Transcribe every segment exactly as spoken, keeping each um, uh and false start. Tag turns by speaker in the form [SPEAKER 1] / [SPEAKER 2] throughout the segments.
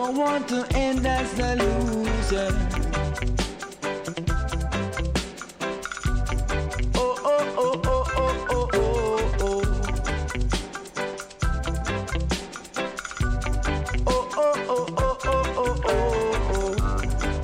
[SPEAKER 1] don't want to end as the loser. Oh, oh, oh, oh, oh, oh, oh, oh. Oh, oh, oh, oh, oh, oh, oh, oh.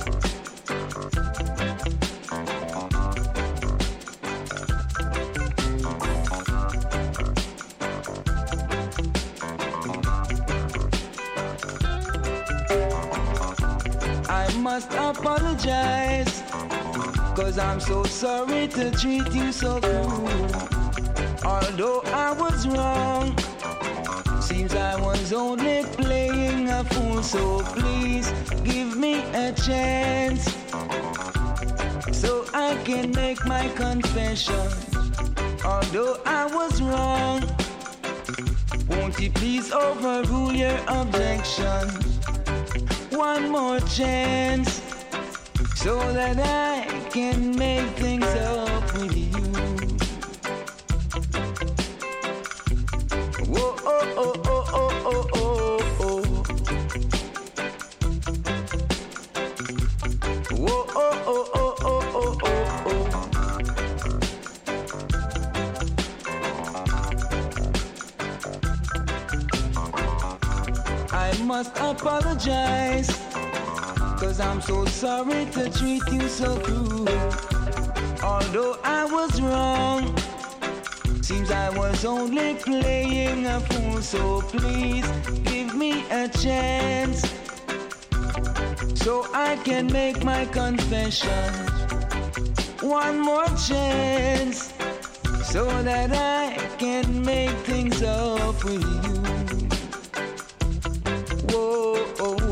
[SPEAKER 1] I must apologize, 'cause I'm so sorry to treat you so cruel. Although I was wrong, seems I was only playing a fool. So please give me a chance, so I can make my confession. Although I was wrong, won't you please overrule your objection? One more chance, so that I can make things up with you. Whoa, oh, oh, oh, oh, oh, oh, oh. Whoa, oh, oh, oh, oh, oh, oh, oh. I must apologize, 'cause I'm so sorry to treat you so cruel. Although I was wrong, seems I was only playing a fool. So please give me a chance, so I can make my confession. One more chance, so that I can make things up with you.